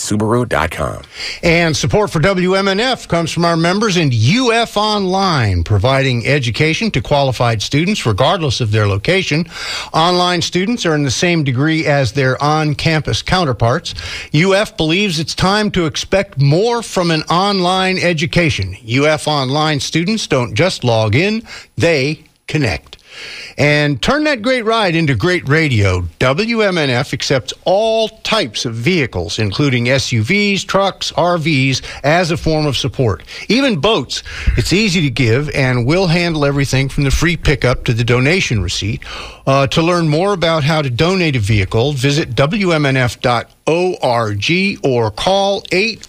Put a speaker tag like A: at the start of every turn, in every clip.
A: Subaru.com.
B: And support for WMNF comes from our members in UF Online, providing education to qualified students regardless of their location. Online students earn the same degree as their on-campus counterparts. UF believes it's time to expect more from an online education. UF Online students don't just log in, they connect. And turn that great ride into great radio. WMNF accepts all types of vehicles, including SUVs, trucks, RVs, as a form of support. Even boats. It's easy to give, and we'll handle everything from the free pickup to the donation receipt. To learn more about how to donate a vehicle, visit WMNF.org or call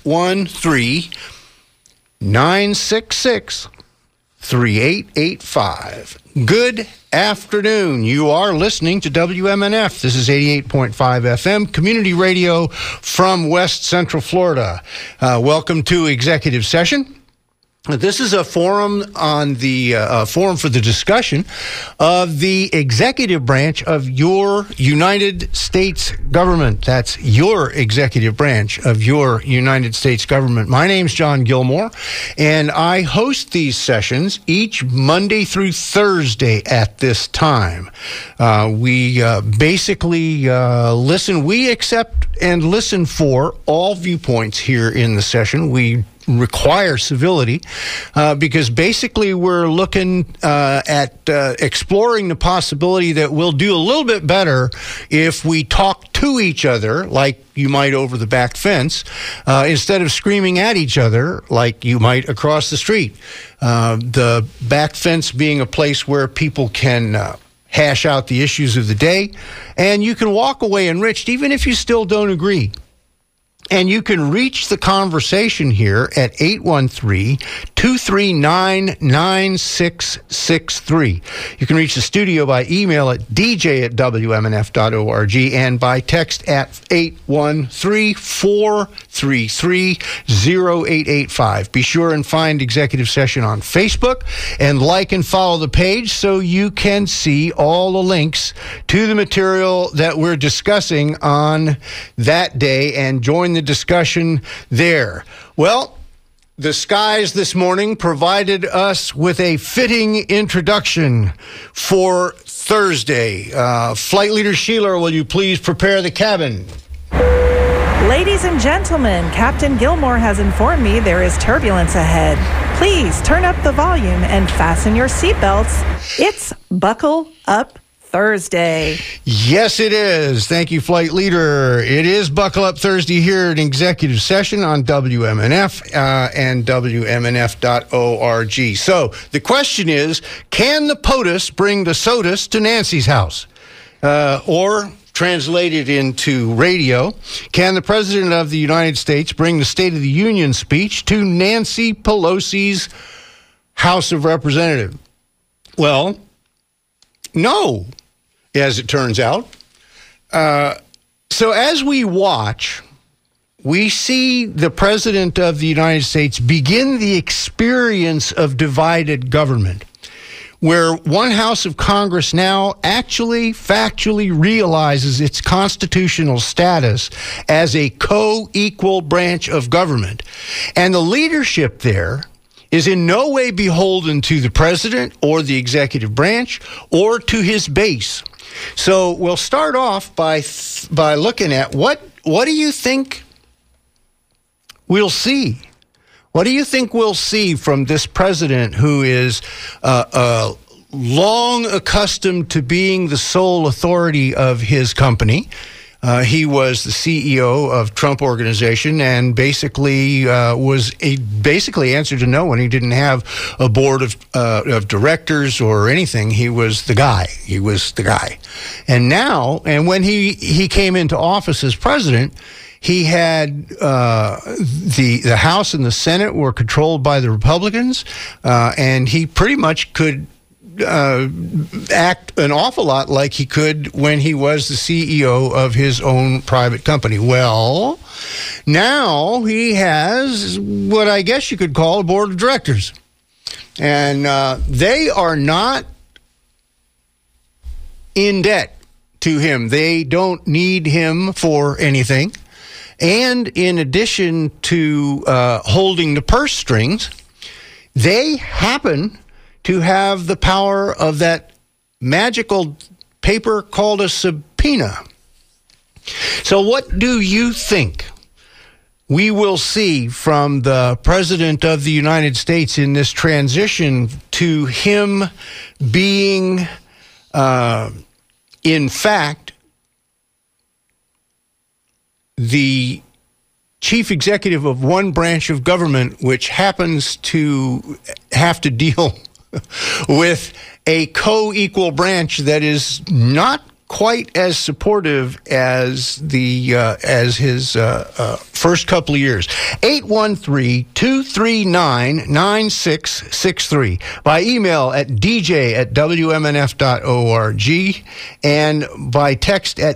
B: 813-966-3885. Good afternoon. You are listening to WMNF. This is 88.5 FM, community radio from West Central Florida. Welcome to Executive Session. This is a forum on the forum for the discussion of the executive branch of your United States government. That's your executive branch of your United States government. My name's John Gilmore, and I host these sessions each Monday through Thursday at this time. We basically listen. We accept and listen for all viewpoints here in the session. We require civility because basically we're looking at exploring the possibility that we'll do a little bit better if we talk to each other like you might over the back fence instead of screaming at each other like you might across the street. The back fence being a place where people can hash out the issues of the day, and you can walk away enriched even if you still don't agree. And you can reach the conversation here at 813-239-9663. You can reach the studio by email at dj@wmnf.org and by text at 813-433-0885. Be sure and find Executive Session on Facebook and like and follow the page so you can see all the links to the material that we're discussing on that day and join the discussion there. Well, the skies this morning provided us with a fitting introduction for Thursday. Flight Leader Sheila, will you please prepare the cabin?
C: Ladies and gentlemen, Captain Gilmore has informed me there is turbulence ahead. Please turn up the volume and fasten your seatbelts. It's Buckle Up Thursday.
B: Yes, it is. Thank you, Flight Leader. It is Buckle Up Thursday here at Executive Session on WMNF and WMNF.org. So the question is, can the POTUS bring the SOTUS to Nancy's house? Or translated into radio, can the President of the United States bring the State of the Union speech to Nancy Pelosi's House of Representatives? Well, no, as it turns out. So as we watch, we see the President of the United States begin the experience of divided government, where one House of Congress now actually factually realizes its constitutional status as a co-equal branch of government. And the leadership there is in no way beholden to the president or the executive branch or to his base. So we'll start off by looking at what do you think we'll see? What do you think we'll see from this president who is long accustomed to being the sole authority of his company? He was the CEO of Trump Organization and basically basically answered to no one. He didn't have a board of directors or anything. He was the guy. He was the guy. And now, and when he came into office as president, he had the House and the Senate were controlled by the Republicans, and he pretty much could act an awful lot like he could when he was the CEO of his own private company. Well, now he has what I guess you could call a board of directors. And they are not in debt to him. They don't need him for anything. And in addition to holding the purse strings, they happen to have the power of that magical paper called a subpoena. So what do you think we will see from the President of the United States in this transition to him being, in fact, the chief executive of one branch of government, which happens to have to deal with a co-equal branch that is not quite as supportive as his first couple of years. 813-239-9663. By email at dj@wmnf.org and by text at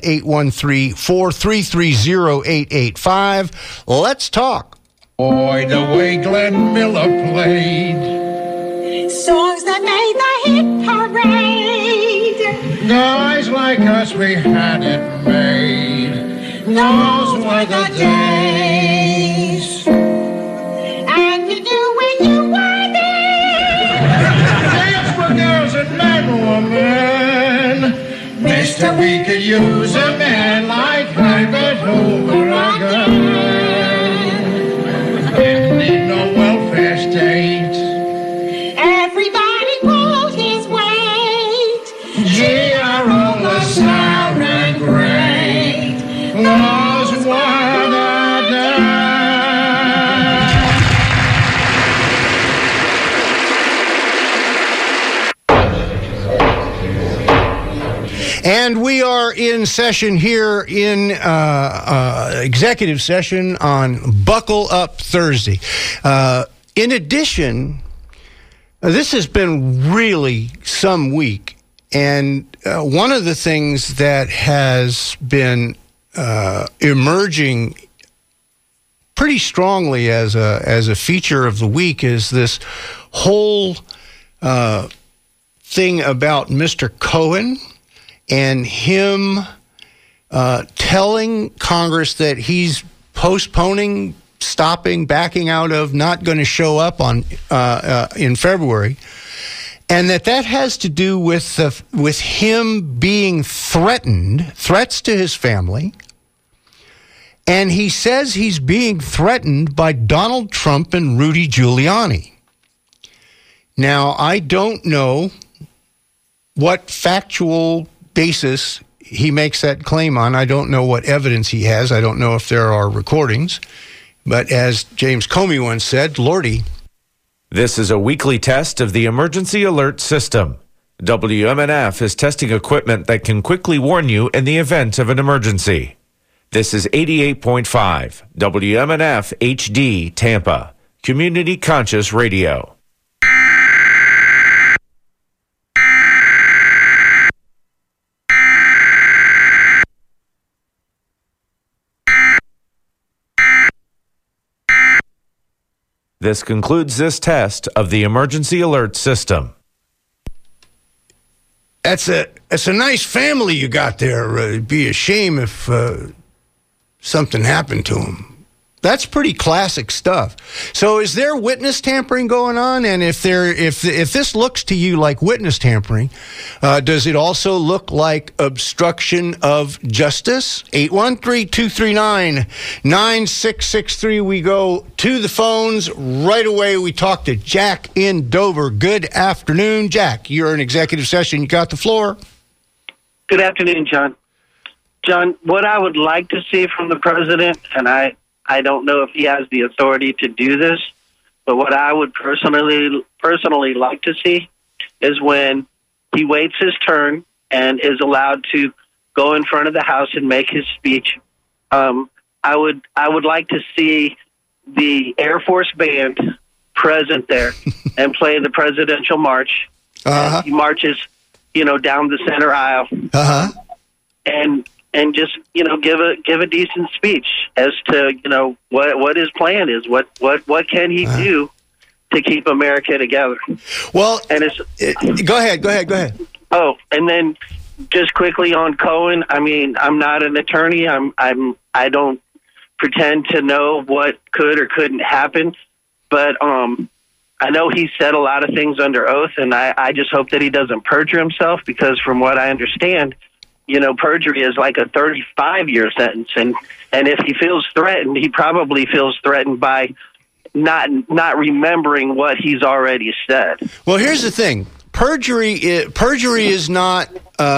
B: 813-433-0885. Let's talk.
A: Boy, the way Glenn Miller played
D: songs that made the hit parade.
A: Guys like us, we had it made.
D: Those were the days. And you knew when you were there.
A: Dance for girls and men were men. Mister, we could use a man like Herbert Hoover again. Didn't need no welfare state.
D: Everybody pulled his weight.
A: Gee, our roller sound and great. Those were the
B: days. And we are in session here in executive session on Buckle Up Thursday. In addition, this has been really some week, and one of the things that has been emerging pretty strongly as a feature of the week is this whole thing about Mr. Cohen and him telling Congress that he's postponing, stopping, backing out of, not going to show up on in February, and that has to do with him being threats to his family, and he says he's being threatened by Donald Trump and Rudy Giuliani. Now, I don't know what factual basis he makes that claim on. I don't know what evidence he has. I don't know if there are recordings. But as James Comey once said, Lordy.
E: This is a weekly test of the emergency alert system. WMNF is testing equipment that can quickly warn you in the event of an emergency. This is 88.5 WMNF HD Tampa, Community Conscious Radio. This concludes this test of the emergency alert system.
B: That's a nice family you got there. It'd be a shame if something happened to him. That's pretty classic stuff. So is there witness tampering going on? And if this looks to you like witness tampering, does it also look like obstruction of justice? 813-239-9663. We go to the phones right away. We talk to Jack in Dover. Good afternoon, Jack. You're in executive session. You got the floor.
F: Good afternoon, John. John, what I would like to see from the president, and I don't know if he has the authority to do this, but what I would personally like to see is when he waits his turn and is allowed to go in front of the House and make his speech. I would like to see the Air Force Band present there and play the presidential march.
B: Uh-huh.
F: He marches, down the center aisle.
B: Uh-huh.
F: And just give a decent speech as to what his plan is, what can he do to keep America together.
B: Well,
F: and
B: go ahead.
F: Oh, and then just quickly on Cohen. I mean, I'm not an attorney. I don't pretend to know what could or couldn't happen. But I know he said a lot of things under oath, and I just hope that he doesn't perjure himself, because from what I understand, perjury is like a 35-year sentence. And if he feels threatened, he probably feels threatened by not remembering what he's already said.
B: Well, here's the thing: perjury is not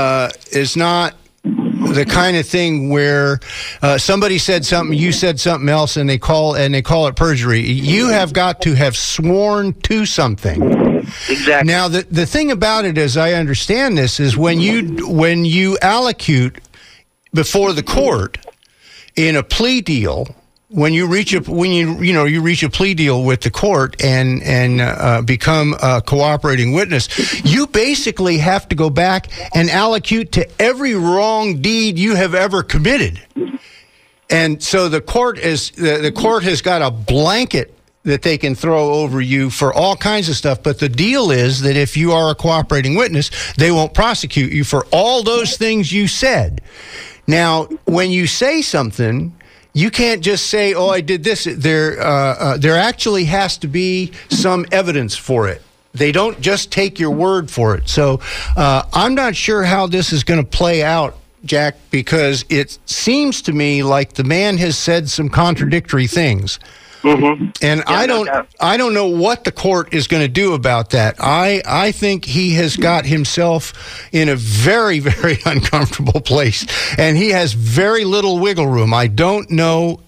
B: the kind of thing where somebody said something, you said something else, and they call it perjury. You have got to have sworn to something.
F: Exactly.
B: Now, the thing about it, as I understand this, is when you allocute before the court in a plea deal. When you reach a plea deal with the court and become a cooperating witness, you basically have to go back and allocute to every wrong deed you have ever committed. And so the court has got a blanket that they can throw over you for all kinds of stuff. But the deal is that if you are a cooperating witness, they won't prosecute you for all those things you said. Now, when you say something, you can't just say, "Oh, I did this." There actually has to be some evidence for it. They don't just take your word for it. So I'm not sure how this is going to play out, Jack, because it seems to me like the man has said some contradictory things. Mm-hmm. And yeah, I don't know what the court is going to do about that. I think he has got himself in a very, very uncomfortable place, and he has very little wiggle room. I don't know,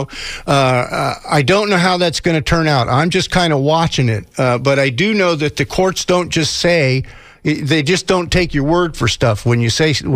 B: I don't know how that's going to turn out. I'm just kind of watching it, but I do know that the courts don't just say. They just don't take your word for stuff when you say say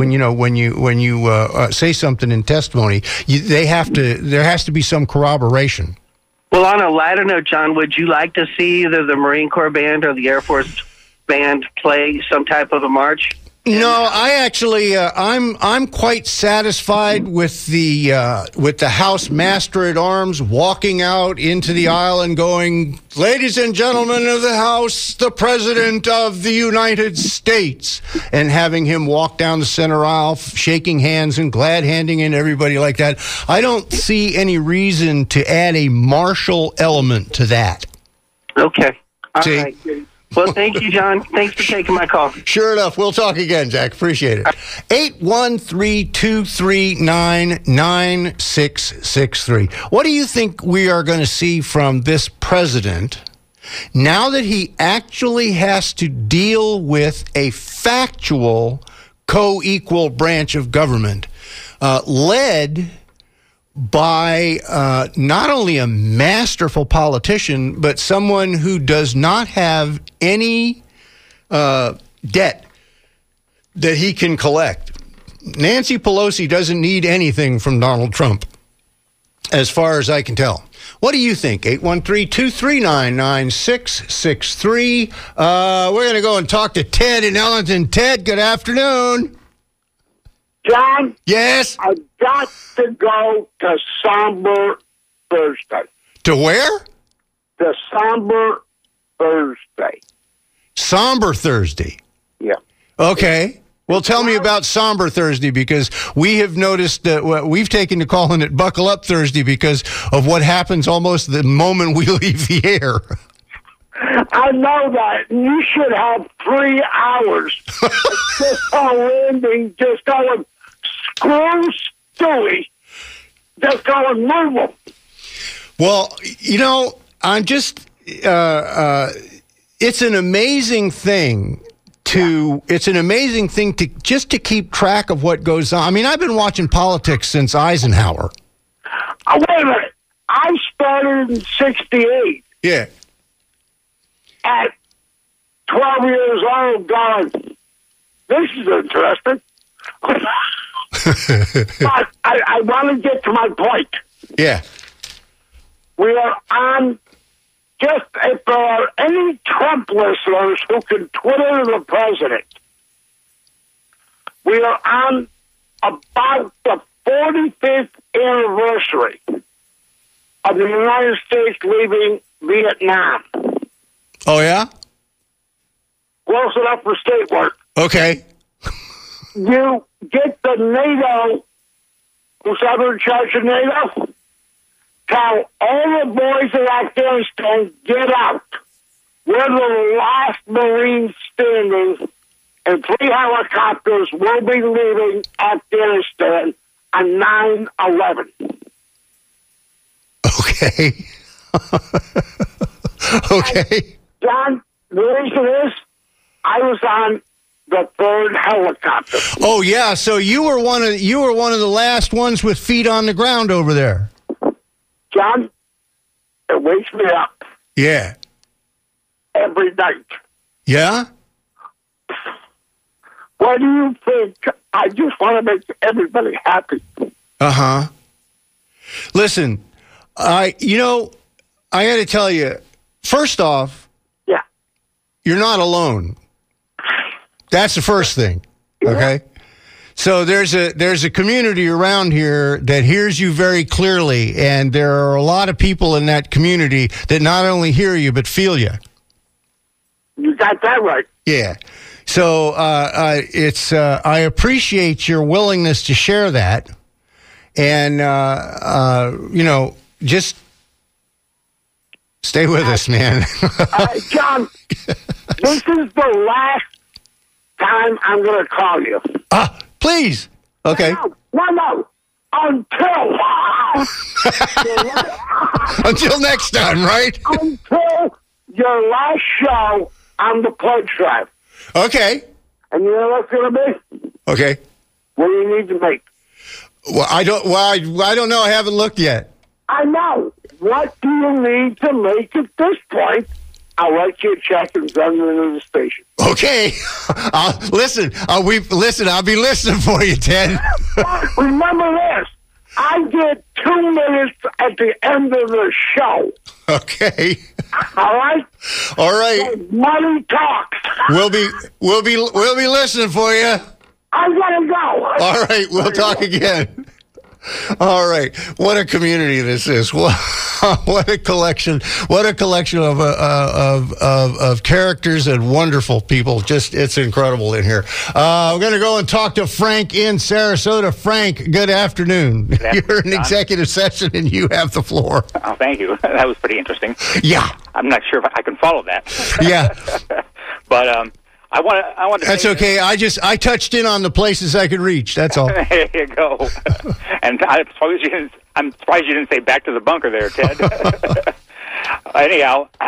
B: something in testimony. There has to be some corroboration.
F: Well, on a lighter note, John, would you like to see either the Marine Corps Band or the Air Force Band play some type of a march?
B: No, I actually, I'm quite satisfied with the House Master at Arms walking out into the aisle and going, "Ladies and gentlemen of the House, the President of the United States," and having him walk down the center aisle, shaking hands and glad handing in everybody like that. I don't see any reason to add a martial element to that.
F: Okay. All right. Well, thank you, John. Thanks for taking my call.
B: Sure enough. We'll talk again, Jack. Appreciate it. 813-239-9663. What do you think we are going to see from this president now that he actually has to deal with a factual co-equal branch of government led by not only a masterful politician, but someone who does not have any debt that he can collect? Nancy Pelosi doesn't need anything from Donald Trump, as far as I can tell. What do you think? 813-239-9663. We're going to go and talk to Ted in Ellington. Ted, good afternoon.
G: John?
B: Yes?
G: I've got to go to Somber Thursday.
B: To where?
G: To Somber Thursday.
B: Somber Thursday?
G: Yeah.
B: Okay. Well, tell me about Somber Thursday, because we have noticed that we've taken to calling it Buckle Up Thursday because of what happens almost the moment we leave the air.
G: I know that. You should have 3 hours just on landing, just going, screw Stewie. Just going, move him.
B: Well, I'm just, it's an amazing thing to just to keep track of what goes on. I mean, I've been watching politics since Eisenhower.
G: Wait a minute. I started in 68.
B: Yeah.
G: At 12 years old, going, this is interesting. But I want to get to my point.
B: Yeah.
G: We are on, just if there are any Trump listeners who can Twitter the president, we are on about the 45th anniversary of the United States leaving Vietnam.
B: Oh, yeah?
G: Close enough for state work.
B: Okay.
G: You get the NATO, who's ever in charge of NATO? tell all the boys in Afghanistan, get out. We're the last Marines standing, and 3 helicopters will be leaving Afghanistan on 9/11.
B: Okay. Okay.
G: John, the reason is I was on the 3rd helicopter.
B: Oh yeah, so you were one of the last ones with feet on the ground over there.
G: John, it wakes me up
B: Yeah.
G: every night.
B: Yeah?
G: What do you think? I just want to make everybody happy.
B: Uh-huh. Listen, I got to tell you, first off,
G: Yeah.
B: you're not alone. That's the first thing. Okay? So there's a community around here that hears you very clearly, and there are a lot of people in that community that not only hear you but feel you.
G: You got that right.
B: Yeah. So it's I appreciate your willingness to share that, and just stay with us, man.
G: John, this is the last time I'm going to call you.
B: Please. Okay.
G: No.
B: Until next time, right?
G: Until your last show on the pledge drive.
B: Okay.
G: And you know what's going to be?
B: Okay.
G: What do you need to make?
B: Well, I don't know. I haven't looked yet.
G: I know. What do you need to make at this point? I'll write you a check and send it into the station.
B: Okay. Listen. I'll be listening for you, Ted.
G: Remember this. I get 2 minutes at the end of the show.
B: Okay.
G: All right.
B: All right.
G: So money talks.
B: We'll be listening for you.
G: I gotta go.
B: All right. We'll talk again. All right. What a community this is. What a collection. What a collection of characters and wonderful people. Just, it's incredible in here. We're going to go and talk to Frank in Sarasota. Frank, good afternoon. You're in executive session and you have the floor.
H: Oh, thank you. That was pretty interesting.
B: Yeah.
H: I'm not sure if I can follow that.
B: Yeah.
H: But I want to.
B: That's okay. I touched in on the places I could reach. That's all.
H: There you go. And I'm surprised you didn't say back to the bunker there, Ted. Anyhow,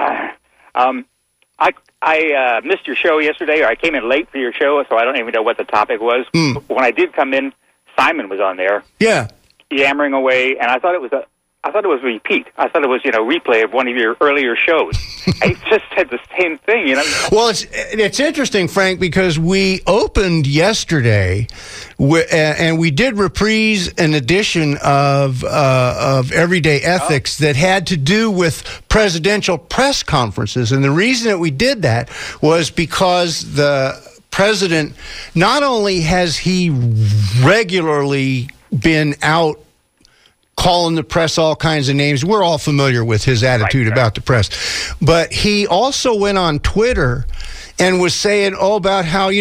H: I missed your show yesterday, or I came in late for your show, so I don't even know what the topic was. When I did come in, Simon was on there.
B: Yeah.
H: Yammering away, and I thought it was a repeat. I thought it was, replay of one of your earlier shows. I just said the same thing,
B: Well, it's interesting, Frank, because we opened yesterday, and we did reprise an edition of Everyday Ethics that had to do with presidential press conferences, and the reason that we did that was because the president, not only has he regularly been out calling the press all kinds of names. We're all familiar with his attitude about the press. But he also went on Twitter and was saying about how,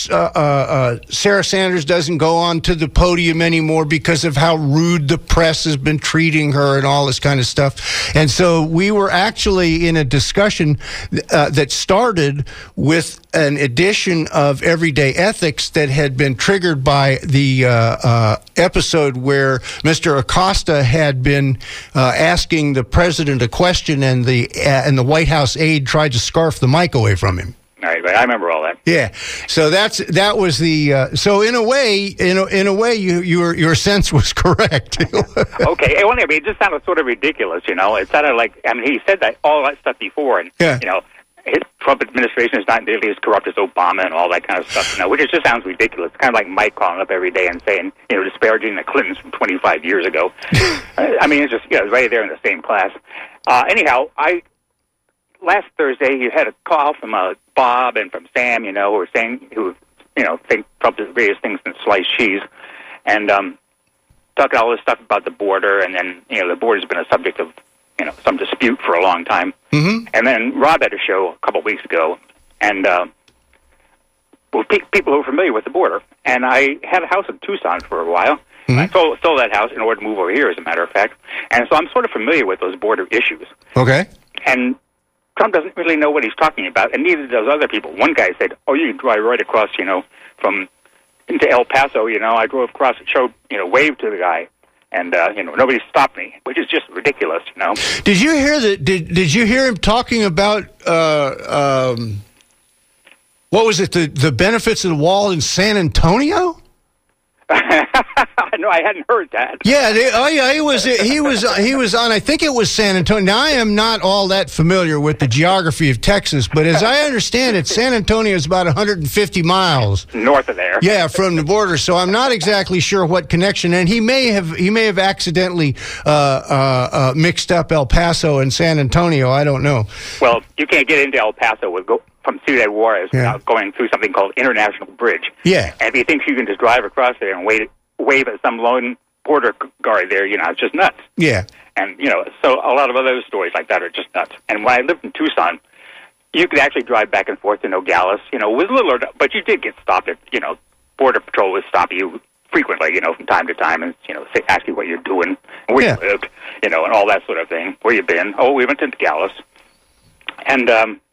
B: Sarah Sanders doesn't go on to the podium anymore because of how rude the press has been treating her and all this kind of stuff. And so we were actually in a discussion that started with an edition of Everyday Ethics that had been triggered by the episode where Mr. Acosta had been asking the president a question, and the White House aide tried to scarf the mic away from him.
H: All right, I remember all that.
B: Yeah, so that was the. So in a way, your sense was correct.
H: Okay, it just sounded sort of ridiculous, It sounded like he said all that stuff before, and his Trump administration is not nearly as corrupt as Obama and all that kind of stuff, which just sounds ridiculous. It's kind of like Mike calling up every day and saying, disparaging the Clintons from 25 years ago. It's just it's right there in the same class. Anyhow, last Thursday, you had a call from Bob and from Sam, who think Trump does various things in sliced cheese, and talking all this stuff about the border, and then the border's been a subject of some dispute for a long time. Mm-hmm. And then Rob had a show a couple of weeks ago, and people who are familiar with the border, and I had a house in Tucson for a while, I sold that house in order to move over here, as a matter of fact. And so I'm sort of familiar with those border issues.
B: Okay.
H: And Trump doesn't really know what he's talking about, and neither does other people. One guy said, "Oh, you can drive right across, from into El Paso." I drove across and showed, waved to the guy, and nobody stopped me, which is just ridiculous.
B: Did you hear that? Did you hear him talking about what was it? The benefits of the wall in San Antonio?
H: No, I hadn't heard that.
B: Yeah, he was on. I think it was San Antonio. Now, I am not all that familiar with the geography of Texas, but as I understand it, San Antonio is about 150 miles
H: north of there.
B: Yeah, from the border. So I'm not exactly sure what connection. And he may have accidentally mixed up El Paso and San Antonio. I don't know.
H: Well, you can't get into El Paso from Ciudad Juarez without going through something called International Bridge.
B: Yeah.
H: And if he thinks you can just drive across there and wave at some lone border guard there, it's just nuts.
B: Yeah.
H: And, so a lot of other stories like that are just nuts. And when I lived in Tucson, you could actually drive back and forth to Nogales, with little, but you did get stopped at, Border Patrol would stop you frequently, from time to time and, ask you what you're doing, and where you lived, and all that sort of thing. Where you been? Oh, we went to Nogales. And,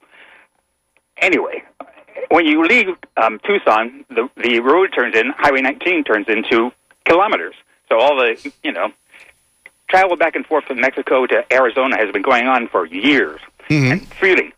H: anyway, when you leave Tucson, the road Highway 19 turns into kilometers. So all the, travel back and forth from Mexico to Arizona has been going on for years, and freely.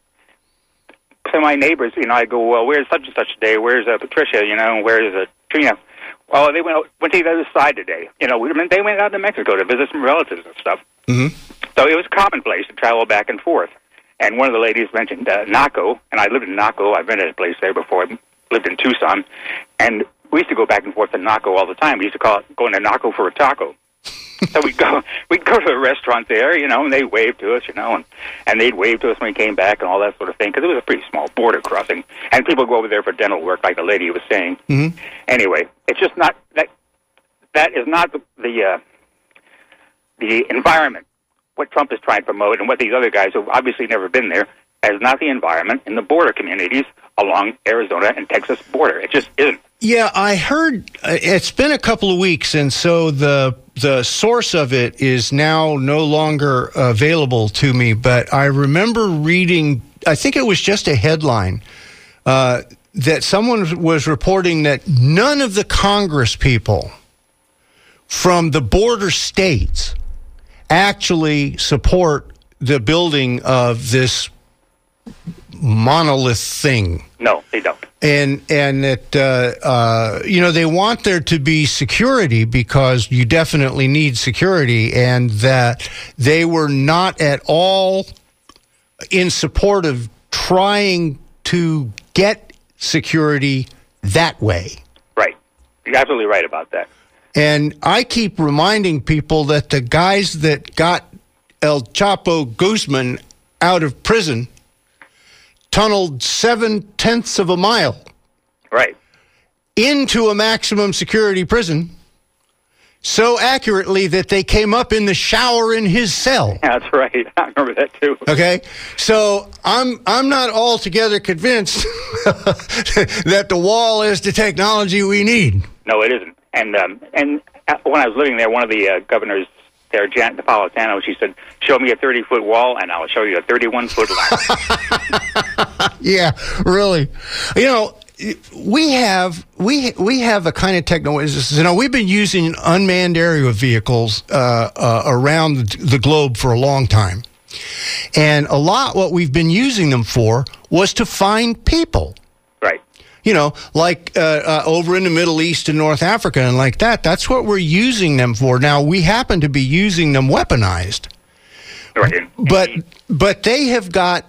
H: So my neighbors, I go, well, where's such and such today? Where's Patricia? Where's Trina? Well, they went to the other side today. They went out to Mexico to visit some relatives and stuff. So it was commonplace to travel back and forth. And one of the ladies mentioned Naco, and I lived in Naco. I rented a place there before I lived in Tucson. And we used to go back and forth to Naco all the time. We used to call it going to Naco for a taco. So we'd go to a restaurant there, and they'd wave to us, and they'd wave to us when we came back and all that sort of thing, because it was a pretty small border crossing. And people go over there for dental work, like the lady was saying. Anyway, it's just not that is not the environment. What Trump is trying to promote, and what these other guys who've obviously never been there, is not the environment in the border communities along Arizona and Texas border. It just isn't.
B: Yeah, I heard it's been a couple of weeks, and so the source of it is now no longer available to me, but I remember reading, I think it was just a headline, that someone was reporting that none of the Congress people from the border states actually support the building of this monolith thing.
H: No, they don't.
B: And that, they want there to be security because you definitely need security, and that they were not at all in support of trying to get security that way.
H: Right. You're absolutely right about that.
B: And I keep reminding people that the guys that got El Chapo Guzman out of prison tunneled 7/10 of a mile into a maximum security prison so accurately that they came up in the shower in his cell.
H: Yeah, that's right. I remember that too.
B: Okay, so I'm not altogether convinced that the wall is the technology we need.
H: No, it isn't. And when I was living there, one of the governors there, Janet Napolitano, she said, "Show me a 30-foot wall, and I'll show you a 31-foot ladder."
B: Yeah, really. We have a kind of technology. We've been using unmanned aerial vehicles around the globe for a long time, and a lot what we've been using them for was to find people.
H: Right.
B: Like over in the Middle East and North Africa and like that. That's what we're using them for. Now, we happen to be using them weaponized.
H: Right.
B: But they have got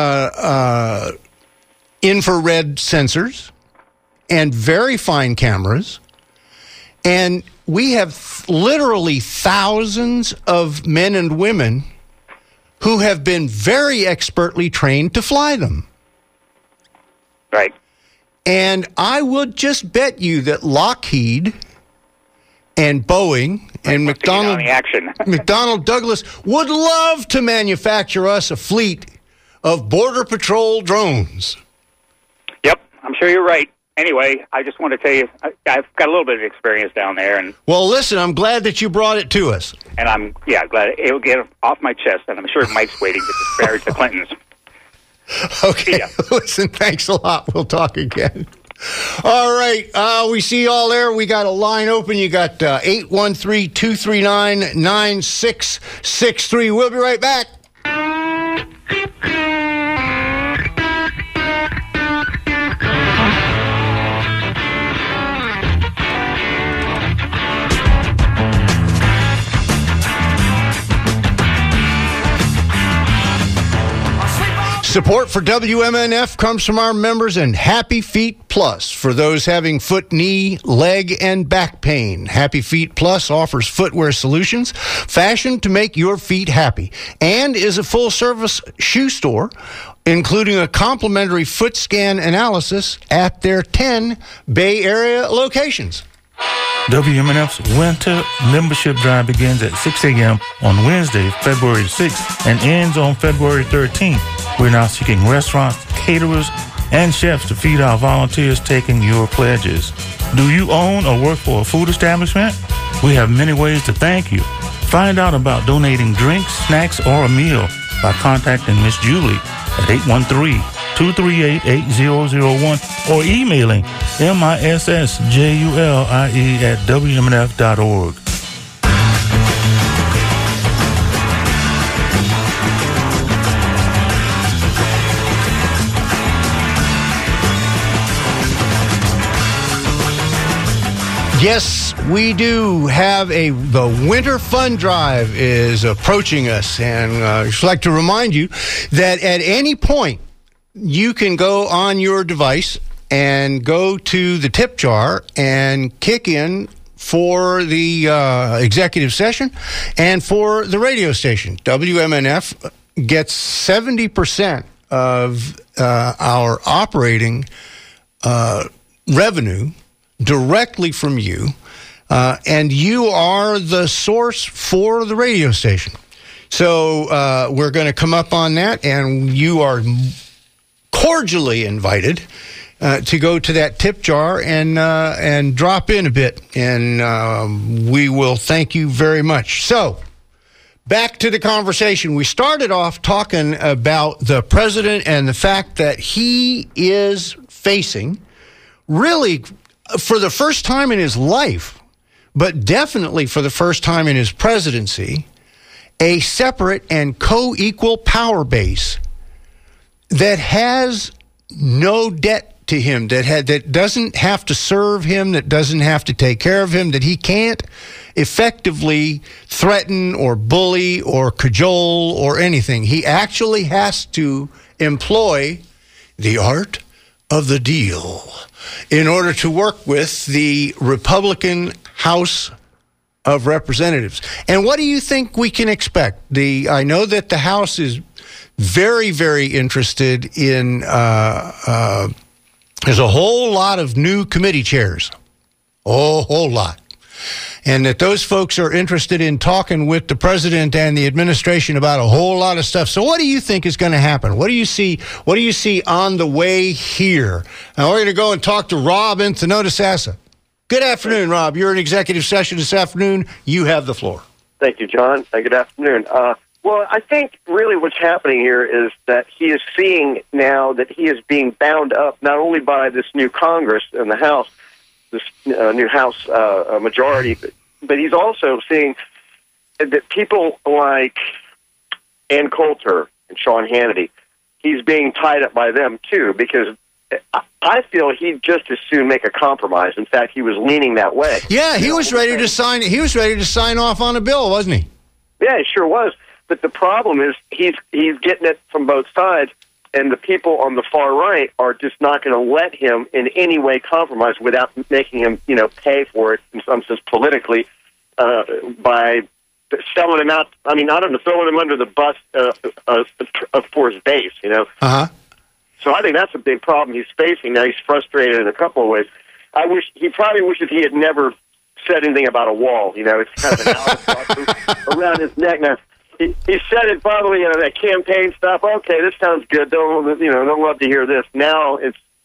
B: infrared sensors and very fine cameras. And we have literally thousands of men and women who have been very expertly trained to fly them.
H: Right.
B: And I would just bet you that Lockheed and Boeing and McDonnell Douglas would love to manufacture us a fleet of Border Patrol drones.
H: Yep, I'm sure you're right. anyway, I just want to tell you, I've got a little bit of experience down there, and
B: well, listen, I'm glad that you brought it to us,
H: and I'm glad it'll get off my chest, and I'm sure Mike's waiting to disparage the Clintons.
B: Okay, listen, thanks a lot. We'll talk again. All right, we see you all there. We got a line open. You got 813-239-9663. We'll be right back. Support for WMNF comes from our members and Happy Feet Plus. For those having foot, knee, leg, and back pain, Happy Feet Plus offers footwear solutions fashioned to make your feet happy and is a full-service shoe store, including a complimentary foot scan analysis at their 10 Bay Area locations.
I: WMNF's winter membership drive begins at 6 a.m. on Wednesday, February 6th, and ends on February 13th. We're now seeking restaurants, caterers, and chefs to feed our volunteers taking your pledges. Do you own or work for a food establishment? We have many ways to thank you. Find out about donating drinks, snacks, or a meal by contacting Miss Julie at 813-238-8001 or emailing missjulie@wmnf.org.
B: Yes, we do have the Winter Fun Drive is approaching us, and I'd just like to remind you that at any point you can go on your device and go to the tip jar and kick in for the executive session and for the radio station. WMNF gets 70% of our operating revenue directly from you, and you are the source for the radio station. So we're going to come up on that, and you are cordially invited to go to that tip jar and drop in a bit, and we will thank you very much. So back to the conversation. We started off talking about the president and the fact that he is facing, really, for the first time in his life, but definitely for the first time in his presidency, a separate and co-equal power base that has no debt to him, that doesn't have to serve him, that doesn't have to take care of him, that he can't effectively threaten or bully or cajole or anything. He actually has to employ the art of the deal in order to work with the Republican House of Representatives. And what do you think we can expect? I know that the House is very, very interested in, there's a whole lot of new committee chairs, a whole lot. And that those folks are interested in talking with the president and the administration about a whole lot of stuff. So what do you think is going to happen? What do you see on the way here? Now we're going to go and talk to Rob in Thanodisassa. Good afternoon, Rob. You're in executive session this afternoon. You have the floor.
J: Thank you, John. Good afternoon. Well, I think really what's happening here is that he is seeing now that he is being bound up not only by this new Congress and the House, this new House majority, but he's also seeing that people like Ann Coulter and Sean Hannity, he's being tied up by them too, because I feel he'd just as soon make a compromise. In fact, he was leaning that way.
B: Yeah, he was ready to sign. He was ready to sign off on a bill, wasn't he?
J: Yeah, he sure was. But the problem is he's getting it from both sides. And the people on the far right are just not going to let him in any way compromise without making him, pay for it in some sense politically by selling him out. I mean, I don't know, throwing him under the bus for his base,
B: Uh-huh.
J: So I think that's a big problem he's facing now. He's frustrated in a couple of ways. He probably wishes he had never said anything about a wall. It's kind of an albatross around his neck now. He said it probably that campaign stuff. Okay, this sounds good. Don't love to hear this. Now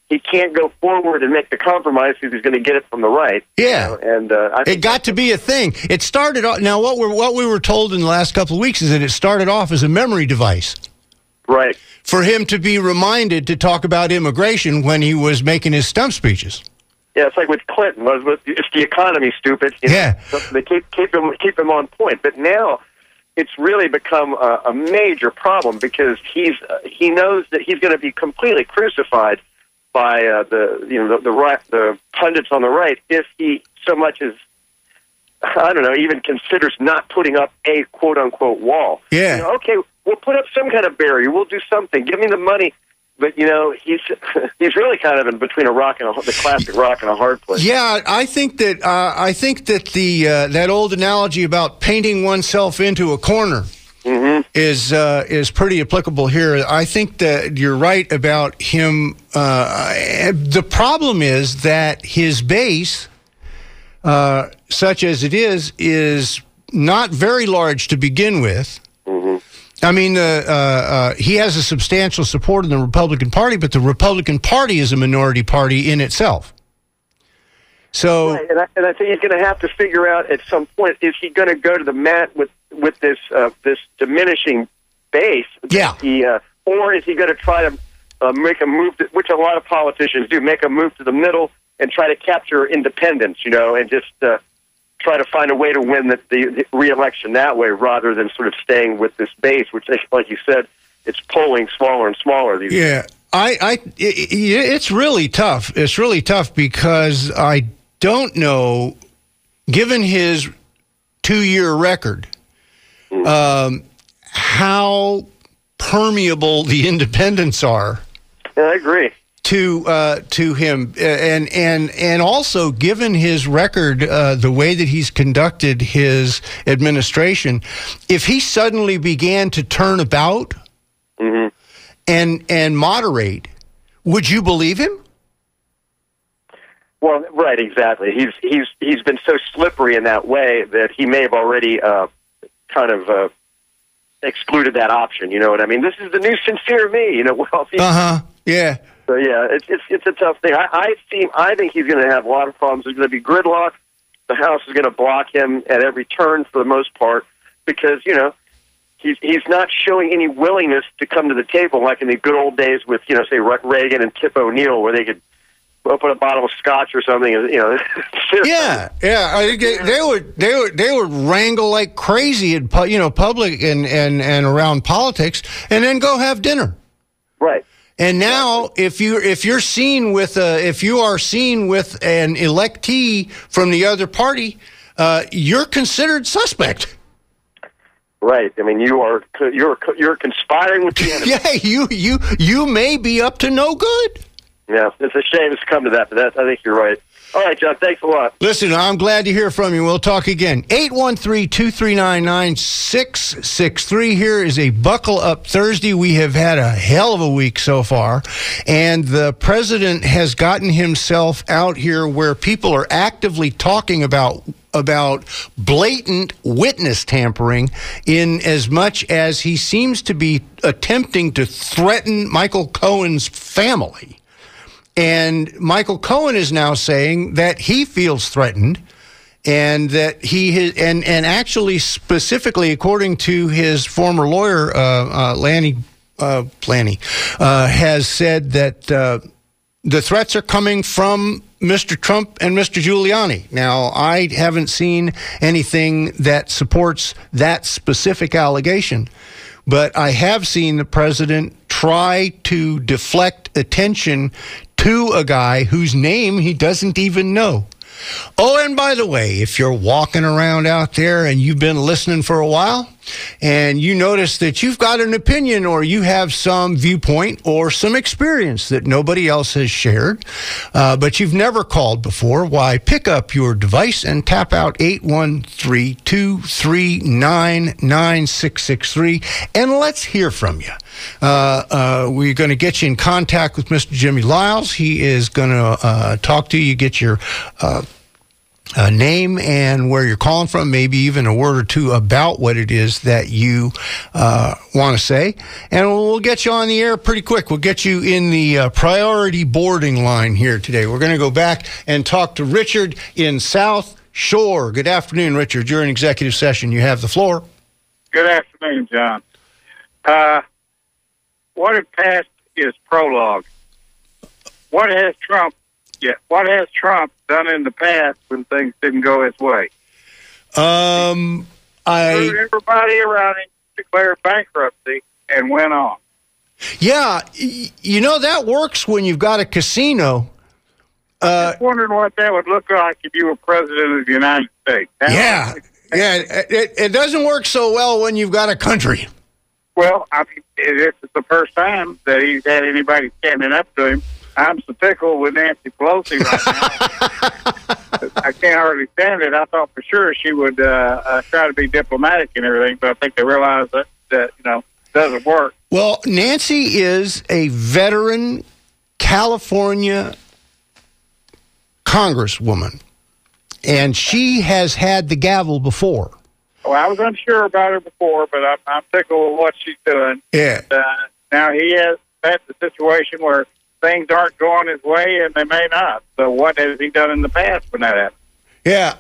J: he can't go forward and make the compromise because he's going to get it from the right.
B: Yeah,
J: and I think
B: it got to be a thing. It started off. Now, what we were told in the last couple of weeks is that it started off as a memory device.
J: Right.
B: For him to be reminded to talk about immigration when he was making his stump speeches.
J: Yeah, it's like with Clinton. It's the economy, stupid.
B: Yeah.
J: So they keep him on point. But now it's really become a major problem because he knows that he's going to be completely crucified by the pundits on the right if he so much as, I don't know, even considers not putting up a quote unquote wall.
B: Yeah.
J: Okay, we'll put up some kind of barrier. We'll do something. Give me the money. But he's really kind of in between the classic rock and a hard place.
B: Yeah, I think that the that old analogy about painting oneself into a corner is pretty applicable here. I think that you're right about him. The problem is that his base, such as it is not very large to begin with. I mean, he has a substantial support in the Republican Party, but the Republican Party is a minority party in itself. So,
J: right, and I think he's going to have to figure out at some point, is he going to go to the mat with this diminishing base?
B: Yeah.
J: Or is he going to try to make a move, which a lot of politicians do, make a move to the middle and try to capture independence, and just try to find a way to win the re-election that way rather than sort of staying with this base, which, like you said, it's polling smaller and smaller these days.
B: It's really tough. It's really tough because I don't know, given his 2-year record, how permeable the independents are.
J: Yeah, I agree.
B: To him, and also given his record, the way that he's conducted his administration, if he suddenly began to turn about and moderate, would you believe him?
J: Well, right, exactly. He's been so slippery in that way that he may have already kind of excluded that option. You know what I mean? This is the new sincere me.
B: Yeah.
J: So yeah, it's a tough thing. I think he's going to have a lot of problems. There's going to be gridlock. The House is going to block him at every turn for the most part because he's not showing any willingness to come to the table like in the good old days with say Reagan and Tip O'Neill, where they could open a bottle of scotch or something.
B: Yeah. I think they would wrangle like crazy in public and around politics, and then go have dinner.
J: Right.
B: And now, if you are seen with an electee from the other party, you're considered suspect.
J: Right. I mean, you're conspiring with the enemy.
B: Yeah. You may be up to no good.
J: Yeah, it's a shame it's come to that, but I think you're right. All right, John, thanks a lot.
B: Listen, I'm glad to hear from you. We'll talk again. 813-239-9663. Here is a Buckle Up Thursday. We have had a hell of a week so far, and the president has gotten himself out here where people are actively talking about blatant witness tampering in as much as he seems to be attempting to threaten Michael Cohen's family. And Michael Cohen is now saying that he feels threatened, and that and actually specifically, according to his former lawyer, Lanny, has said that the threats are coming from Mr. Trump and Mr. Giuliani. Now, I haven't seen anything that supports that specific allegation, but I have seen the president try to deflect attention to a guy whose name he doesn't even know. Oh, and by the way, if you're walking around out there and you've been listening for a while and you notice that you've got an opinion or you have some viewpoint or some experience that nobody else has shared, but you've never called before, why, pick up your device and tap out 813-239-9663 and let's hear from you. We're going to get you in contact with Mr. Jimmy Lyles. He is going to talk to you, get your name and where you're calling from, maybe even a word or two about what it is that you want to say. And we'll get you on the air pretty quick. We'll get you in the priority boarding line here today. We're going to go back and talk to Richard in South Shore. Good afternoon, Richard. You're in executive session. You have the floor.
K: Good afternoon, John. What had passed is prologue. What has Trump done in the past when things didn't go his way? Everybody around him declared bankruptcy and went on.
B: Yeah, that works when you've got a casino.
K: Just wondering what that would look like if you were president of the United States.
B: It doesn't work so well when you've got a country.
K: Well, I mean, this is the first time that he's had anybody standing up to him. I'm so tickled with Nancy Pelosi right now. I can't hardly stand it. I thought for sure she would try to be diplomatic and everything, but I think they realized that doesn't work.
B: Well, Nancy is a veteran California congresswoman, and she has had the gavel before.
K: Well, I was unsure about her before, but I'm tickled with what she's doing.
B: Yeah.
K: Now he has had the situation where things aren't going his way, and they may not. So what has he done in the past when that happened?
B: Yeah,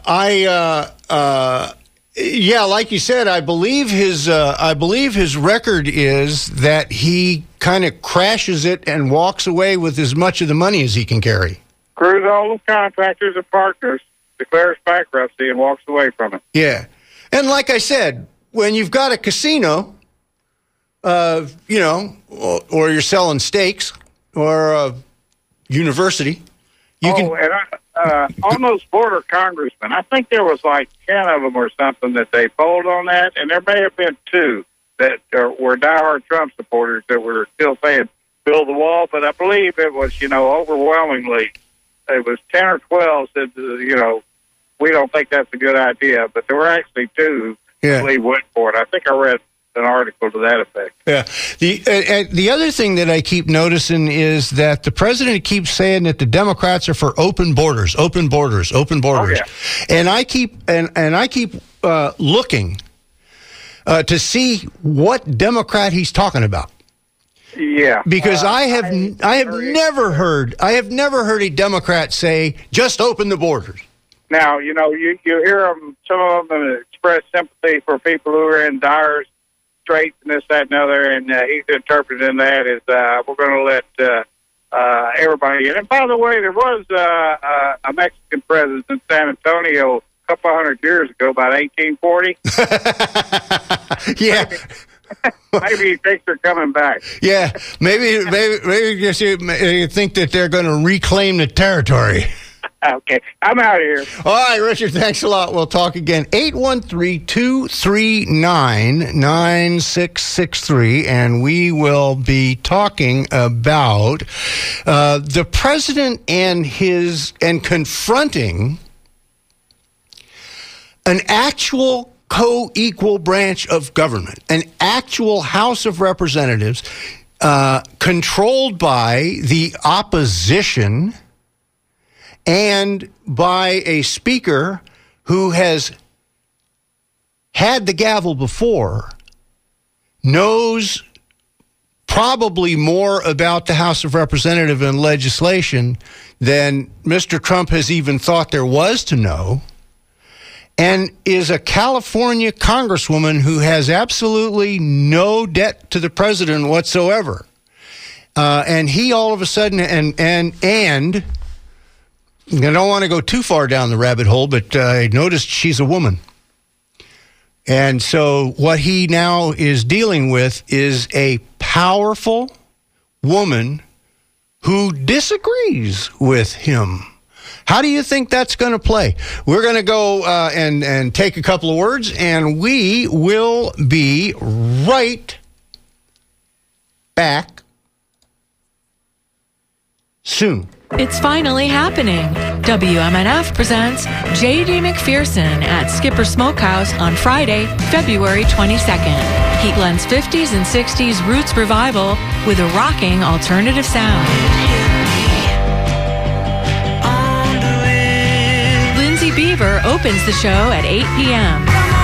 B: like you said, I believe his record is that he kind of crashes it and walks away with as much of the money as he can carry.
K: Screws all the contractors and partners, declares bankruptcy, and walks away from it.
B: Yeah. And like I said, when you've got a casino, or you're selling steaks, or a university,
K: on those border congressmen, I think there was like 10 of them or something that they polled on that, and there may have been 2 that were diehard Trump supporters that were still saying build the wall, but I believe it was, overwhelmingly, it was 10 or 12 said, we don't think that's a good idea, but there were actually 2 who really went for it. I think I read an article to that effect.
B: Yeah. The other thing that I keep noticing is that the president keeps saying that the Democrats are for open borders. Oh, yeah. And I keep looking to see what Democrat he's talking about.
K: Yeah.
B: Because I have never heard a Democrat say just open the borders.
K: Now, you hear them, some of them express sympathy for people who are in dire straits and this, that, and other, and he's interpreting that as we're going to let everybody in. And by the way, there was a Mexican president in San Antonio a couple hundred years ago, about 1840.
B: Yeah.
K: Maybe he thinks they're coming back.
B: Yeah, maybe you think that they're going to reclaim the territory.
K: Okay, I'm out of here.
B: All right, Richard, thanks a lot. We'll talk again. 813-239-9663, and we will be talking about the president and confronting an actual co-equal branch of government, an actual House of Representatives controlled by the opposition and by a speaker who has had the gavel before, knows probably more about the House of Representatives and legislation than Mr. Trump has even thought there was to know, and is a California congresswoman who has absolutely no debt to the president whatsoever. And he all of a sudden, and I don't want to go too far down the rabbit hole, but I noticed she's a woman. And so what he now is dealing with is a powerful woman who disagrees with him. How do you think that's going to play? We're going to go and take a couple of words, and we will be right back soon.
L: It's finally happening. WMNF presents J.D. McPherson at Skipper Smokehouse on Friday, February 22nd. He blends 50s and 60s roots revival with a rocking alternative sound. Beaver opens the show at 8 p.m.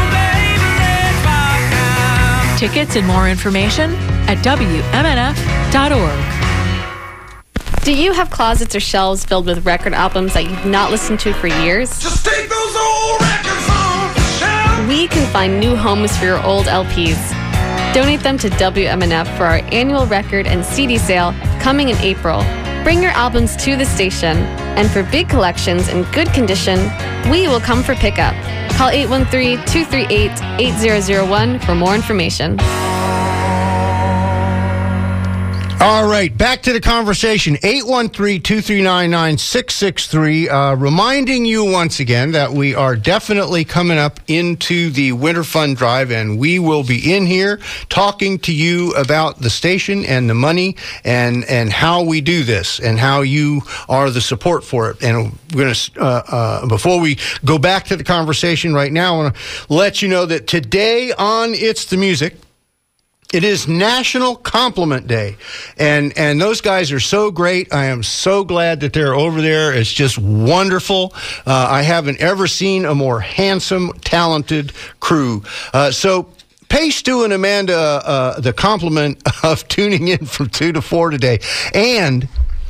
L: Tickets and more information at WMNF.org.
M: Do you have closets or shelves filled with record albums that you've not listened to for years?
A: Just take those old records off the shelf.
M: We can find new homes for your old LPs. Donate them to WMNF for our annual record and CD sale coming in April. Bring your albums to the station, and for big collections in good condition, we will come for pickup. Call 813-238-8001 for more information.
B: All right, back to the conversation. 813-239-9663. Reminding you once again that we are definitely coming up into the Winter Fund Drive, and we will be in here talking to you about the station and the money and how we do this and how you are the support for it. And we're going to, before we go back to the conversation right now, I want to let you know that today on It's the Music, it is National Compliment Day, and those guys are so great. I am so glad that they're over there. It's just wonderful. I haven't ever seen a more handsome, talented crew. So pay Stu and Amanda the compliment of tuning in from 2 to 4 today. And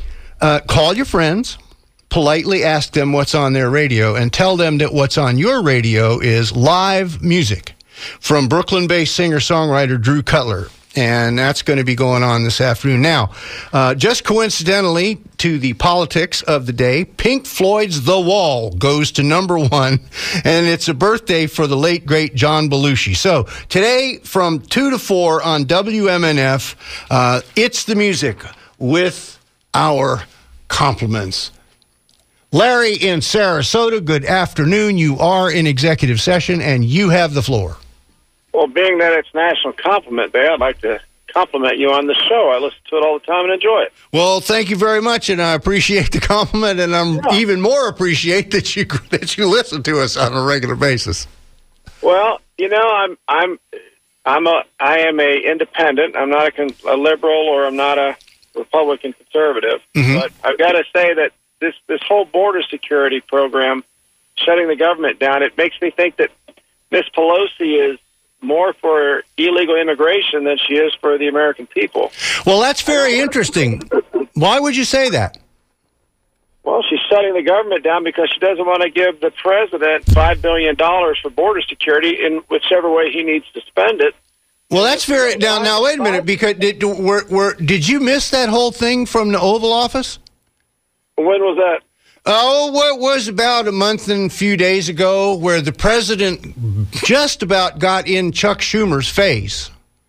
B: call your friends, politely ask them what's on their radio, and tell them that what's on your radio is live music from Brooklyn-based singer-songwriter Drew Cutler. And that's going to be going on this afternoon. Now, just coincidentally to the politics of the day, Pink Floyd's The Wall goes to number 1, and it's a birthday for the late, great John Belushi. So today from 2 to 4 on WMNF, It's the Music with our compliments. Larry in Sarasota, good afternoon. You are in executive session, and you have the floor.
K: Well, being that it's National Compliment Day, I'd like to compliment you on the show. I listen to it all the time and enjoy it.
B: Well, thank you very much, and I appreciate the compliment, and I'm even more appreciate that you listen to us on a regular basis.
K: Well, you know, I am a independent. I'm not a liberal, or I'm not a Republican conservative. Mm-hmm. But I've got to say that this whole border security program, shutting the government down, it makes me think that Miss Pelosi is more for illegal immigration than she is for the American people.
B: Well, that's very interesting. Why would you say that?
K: Well, she's shutting the government down because she doesn't want to give the president $5 billion for border security in whichever way he needs to spend it.
B: Well, that's very... Now, wait a minute, because did you miss that whole thing from the Oval Office?
K: When was that?
B: Oh, what was about a month and a few days ago, where the president just about got in Chuck Schumer's face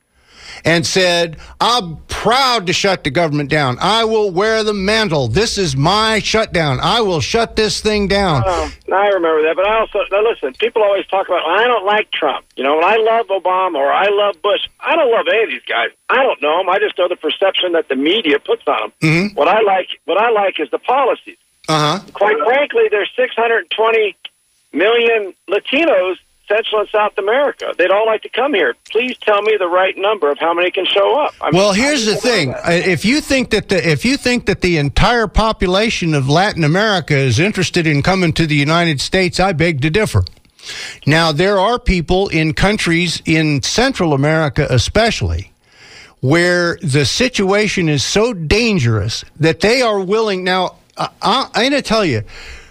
B: and said, I'm proud to shut the government down. I will wear the mantle. This is my shutdown. I will shut this thing down.
K: I remember that, but I also, now listen, people always talk about, I don't like Trump. You know, when I love Obama or I love Bush, I don't love any of these guys. I don't know them. I just know the perception that the media puts on them. Mm-hmm. What I like is the policies.
B: Uh-huh.
K: Quite frankly, there's 620 million Latinos, Central and South America. They'd all like to come here. Please tell me the right number of how many can show up.
B: Well, here's the thing: if you think that the entire population of Latin America is interested in coming to the United States, I beg to differ. Now, there are people in countries in Central America, especially, where the situation is so dangerous that they are willing. Now, I'm going to tell you,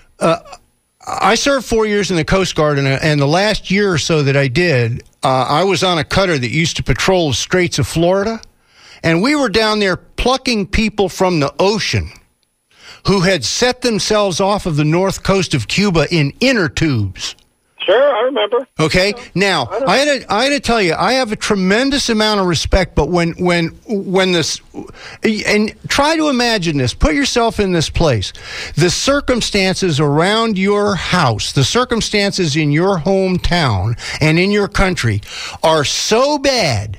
B: I served 4 years in the Coast Guard, and the last year or so that I did, I was on a cutter that used to patrol the Straits of Florida, and we were down there plucking people from the ocean who had set themselves off of the north coast of Cuba in inner tubes.
K: Sure, I remember.
B: Okay, now I had to tell you, I have a tremendous amount of respect. But when this, and try to imagine this, put yourself in this place. The circumstances around your house, the circumstances in your hometown and in your country are so bad.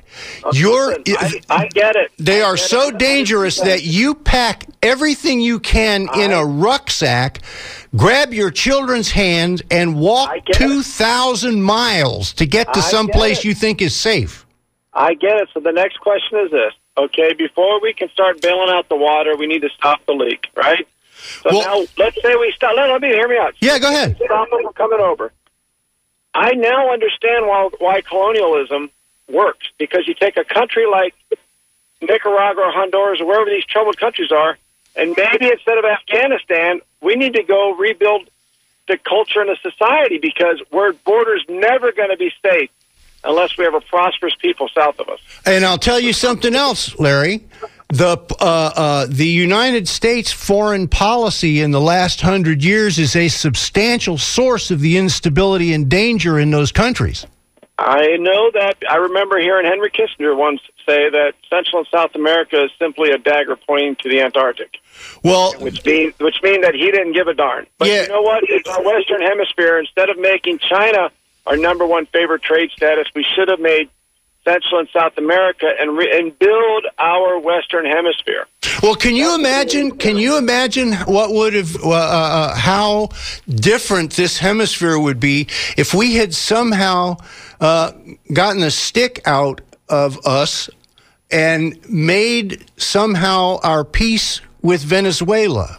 K: I get it.
B: They are so dangerous that you pack everything you can in a rucksack, grab your children's hands, and walk 2,000 miles to get to some place you think is safe.
K: I get it. So the next question is this. Okay, before we can start bailing out the water, we need to stop the leak, right?
N: So now, let's say we stop. Let me hear me out.
B: Yeah, go ahead.
N: Stop them from coming over. I now understand why colonialism works, because you take a country like Nicaragua or Honduras or wherever these troubled countries are, and maybe instead of Afghanistan, we need to go rebuild the culture and the society, because our border's never going to be safe unless we have a prosperous people south of us.
B: And I'll tell you something else, Larry. The United States foreign policy in the last 100 years is a substantial source of the instability and danger in those countries.
N: I know that. I remember hearing Henry Kissinger once say that Central and South America is simply a dagger pointing to the Antarctic.
B: Well,
N: which means that he didn't give a darn. But you know what? It's our Western Hemisphere. Instead of making China our number one favorite trade status, we should have made Central and South America and build our Western Hemisphere.
B: Well, can you imagine? Can you imagine what would have how different this hemisphere would be if we had somehow gotten a stick out of us and made somehow our peace with Venezuela,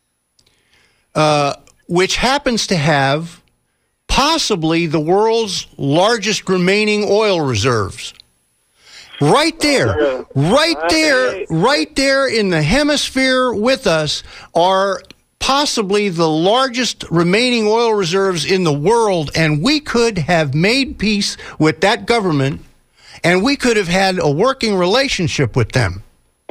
B: which happens to have possibly the world's largest remaining oil reserves. Right there in the hemisphere with us are possibly the largest remaining oil reserves in the world, and we could have made peace with that government, and we could have had a working relationship with them.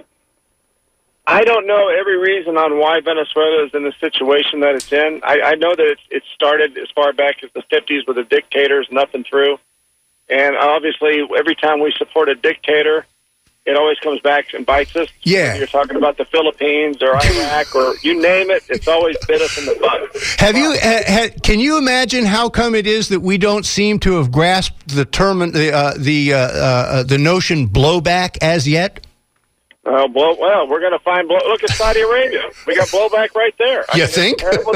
N: I don't know every reason on why Venezuela is in the situation that it's in. I know that it started as far back as the 50s with the dictators, nothing through. And obviously, every time we support a dictator, it always comes back and bites us.
B: Yeah.
N: Whether you're talking about the Philippines or Iraq or you name it, it's always bit us in the butt.
B: Have you? Can you imagine how come it is that we don't seem to have grasped the term, the notion blowback as yet?
N: Well, we're going to find look at Saudi Arabia. We got blowback right there.
B: You think?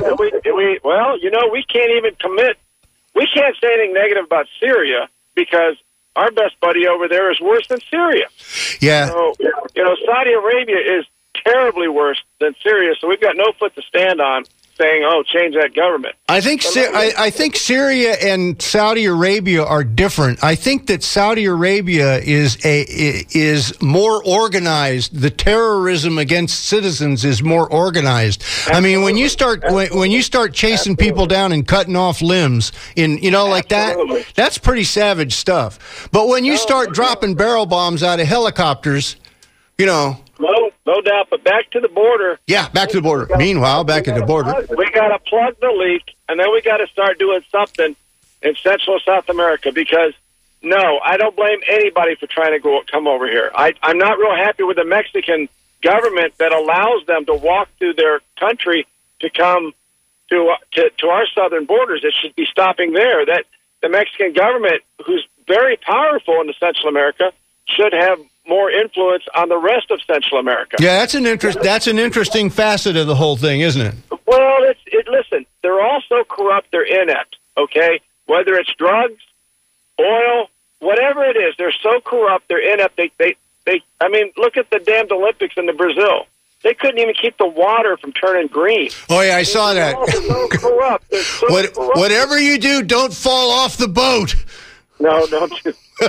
N: We can't even commit. We can't say anything negative about Syria because our best buddy over there is worse than Syria.
B: Yeah.
N: So, Saudi Arabia is terribly worse than Syria, so we've got no foot to stand on saying, change that government.
B: I think Syria and Saudi Arabia are different. I think that Saudi Arabia is more organized. The terrorism against citizens is more organized. I mean, when you start chasing people down and cutting off limbs like that, that's pretty savage stuff. But when you start dropping barrel bombs out of helicopters,
N: No doubt, but back to the border.
B: Yeah, back to the border. Meanwhile, back at the border.
N: We got to plug the leak, and then we got to start doing something in Central South America because, no, I don't blame anybody for trying to come over here. I'm not real happy with the Mexican government that allows them to walk through their country to come to our southern borders. It should be stopping there. That the Mexican government, who's very powerful in Central America, should have more influence on the rest of Central America.
B: Yeah, that's an interesting facet of the whole thing, isn't it?
N: Well, listen, they're all so corrupt, they're inept, okay? Whether it's drugs, oil, whatever it is, they're so corrupt, they're inept. I mean, look at the damned Olympics in Brazil. They couldn't even keep the water from turning green.
B: Oh, yeah, I saw that.
N: They're so corrupt. They're so corrupt.
B: Whatever you do, don't fall off the boat.
N: No, don't do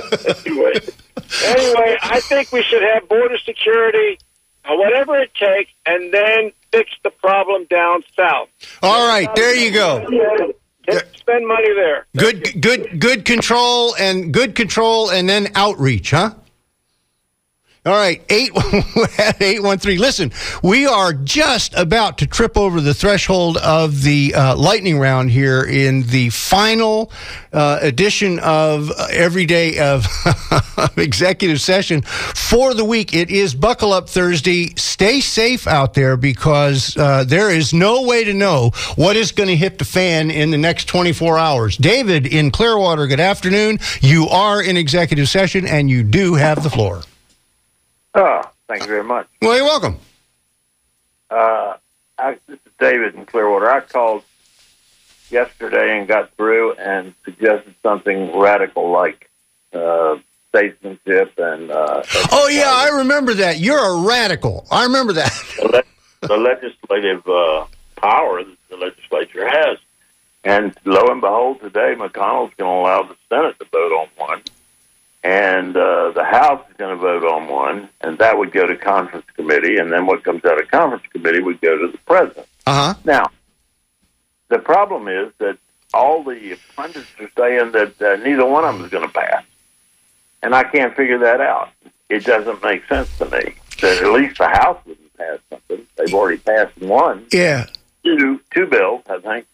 N: Anyway, I think we should have border security, whatever it takes, and then fix the problem down south.
B: All right, there you go.
N: Spend money there.
B: Good control, and then outreach, huh? All right, 813. Listen, we are just about to trip over the threshold of the lightning round here in the final edition of every day of executive session for the week. It is Buckle Up Thursday. Stay safe out there because there is no way to know what is going to hit the fan in the next 24 hours. David in Clearwater, good afternoon. You are in executive session and you do have the floor.
O: Oh, thank you very much.
B: Well, you're welcome.
O: This is David in Clearwater. I called yesterday and got through and suggested something radical like statesmanship and...
B: oh, yeah, I remember that. You're a radical. I remember that.
O: the legislative power that the legislature has. And lo and behold, today McConnell's going to allow the Senate to vote on one, and the House is going to vote on one, and that would go to conference committee, and then what comes out of conference committee would go to the president. Now, the problem is that all the pundits are saying that neither one of them is going to pass, and I can't figure that out. It doesn't make sense to me that at least the House wouldn't pass something. They've already passed one.
B: Yeah.
O: Two bills, I think.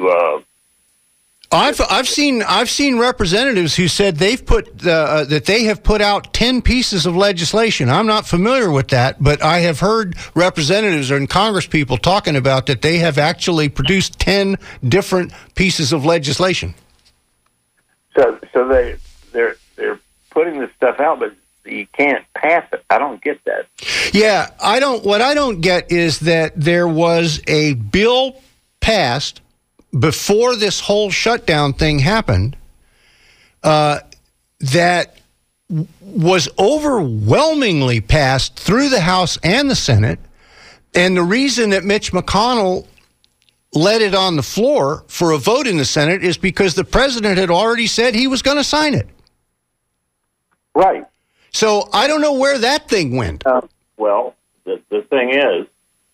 B: I've seen representatives who said they've put that they have put out 10 pieces of legislation. I'm not familiar with that, but I have heard representatives and Congress people talking about that they have actually produced 10 different pieces of legislation.
O: So they're putting this stuff out, but you can't pass it. I don't get that.
B: Yeah, what I don't get is that there was a bill passed before this whole shutdown thing happened that was overwhelmingly passed through the House and the Senate. And the reason that Mitch McConnell let it on the floor for a vote in the Senate is because the president had already said he was going to sign it.
O: Right.
B: So I don't know where that thing went.
O: Well, the thing is,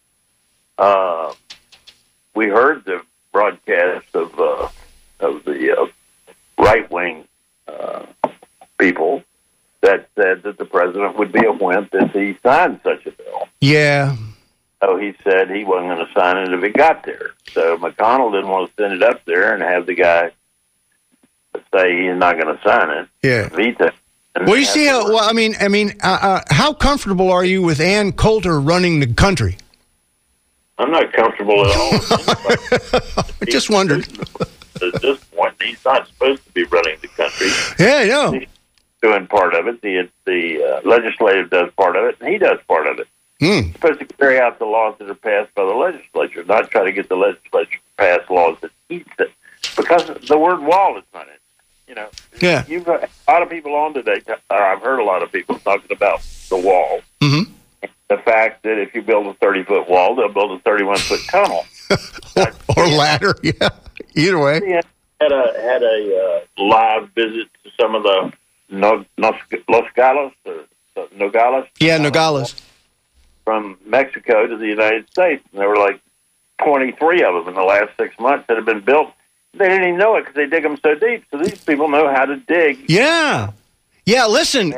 O: we heard the broadcast of the right-wing people that said that the president would be a wimp if he signed such a bill.
B: Yeah.
O: So he said he wasn't going to sign it if it got there. So McConnell didn't want to send it up there and have the guy say he's not going to sign it.
B: Yeah.
O: Veto.
B: Well, you see how. Well, I mean, how comfortable are you with Ann Coulter running the country?
O: I'm not comfortable at all.
B: I just wondered.
O: At this point, he's not supposed to be running the country.
B: Yeah, I know.
O: He's doing part of it. The legislative does part of it, and he does part of it. He's supposed to carry out the laws that are passed by the legislature, not try to get the legislature to pass laws that he said. Because the word wall is not in it. You know,
B: yeah.
O: You've got a lot of people on today. I've heard a lot of people talking about the wall.
B: Mm-hmm.
O: The fact that if you build a 30-foot wall, they'll build a 31-foot tunnel.
B: or ladder, yeah. Either way.
O: He had a live visit to some of the Nogales.
B: Yeah, Nogales.
O: From Mexico to the United States. And there were like 23 of them in the last 6 months that have been built. They didn't even know it because they dig them so deep. So these people know how to dig.
B: Yeah. Yeah, listen,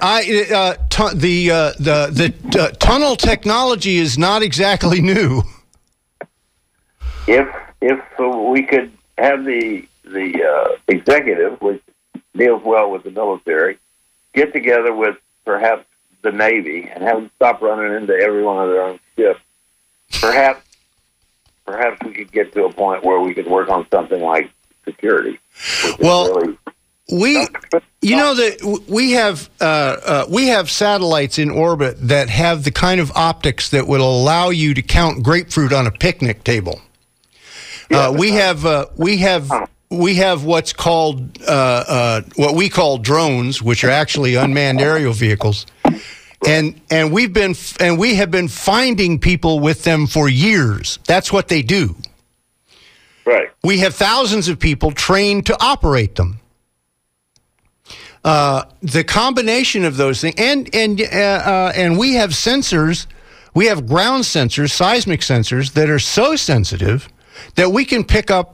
B: the tunnel technology is not exactly new.
O: If we could have the executive, which deals well with the military, get together with perhaps the Navy and have them stop running into every one of their own ships, perhaps we could get to a point where we could work on something like security.
B: Well,
O: really
B: we have satellites in orbit that have the kind of optics that would allow you to count grapefruit on a picnic table. We have what's called what we call drones, which are actually unmanned aerial vehicles, and we have been finding people with them for years. That's what they do.
O: Right.
B: We have thousands of people trained to operate them. The combination of those things, and we have sensors, we have ground sensors, seismic sensors that are so sensitive that we can pick up,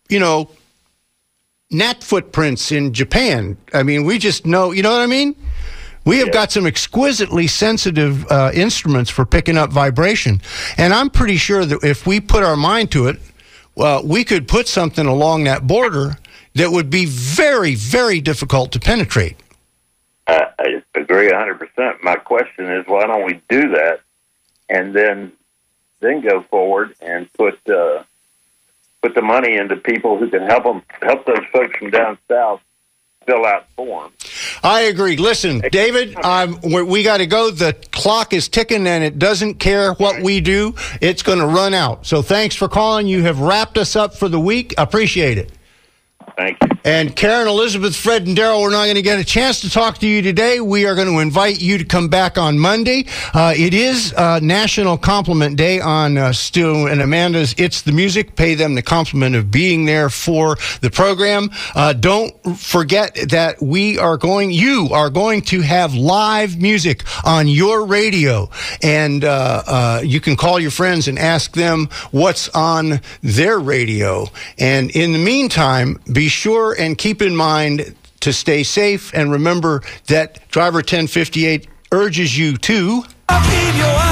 B: gnat footprints in Japan. I mean, we just know, you know what I mean? We have got some exquisitely sensitive instruments for picking up vibration, and I'm pretty sure that if we put our mind to it, we could put something along that border that would be very, very difficult to penetrate.
O: I agree 100%. My question is, why don't we do that and then go forward and put the money into people who can help those folks from down south fill out forms?
B: I agree. Listen, David, we got to go. The clock is ticking, and it doesn't care what we do. It's going to run out. So thanks for calling. You have wrapped us up for the week. Appreciate it.
O: Thank you.
B: And Karen, Elizabeth, Fred, and Daryl, we're not going to get a chance to talk to you today. We are going to invite you to come back on Monday. It is National Compliment Day on Stu and Amanda's It's the Music. Pay them the compliment of being there for the program. Don't forget that you are going to have live music on your radio. And you can call your friends and ask them what's on their radio. And in the meantime, be sure and keep in mind to stay safe, and remember that Driver 1058 urges you to...